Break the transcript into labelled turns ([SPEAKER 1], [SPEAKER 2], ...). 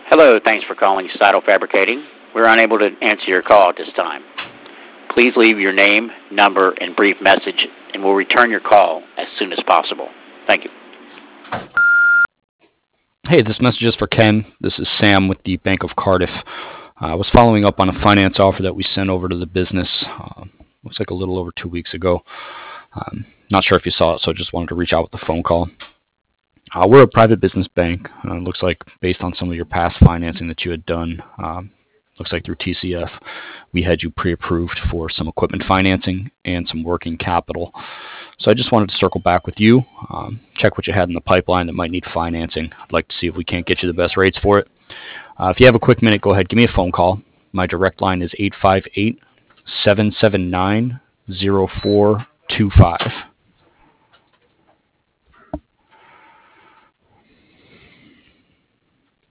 [SPEAKER 1] Hello, thanks for calling Seidel Fabricating. We're unable to answer your call at this time. Please leave your name, number, and brief message, and we'll return your call as soon as possible. Thank you.
[SPEAKER 2] Hey, this message is for Ken. This is Sam with the Bank of Cardiff. I was following up on a finance offer that we sent over to the business, looks like a little over 2 weeks ago. Not sure if you saw it, so I just wanted to reach out with a phone call. We're a private business bank. Looks like based on some of your past financing that you had done, looks like through TCF, we had you pre-approved for some equipment financing and some working capital. So I just wanted to circle back with you, check what you had in the pipeline that might need financing. I'd like to see if we can't get you the best rates for it. If you have a quick minute, go ahead, give me a phone call. My direct line is 858-779-0425.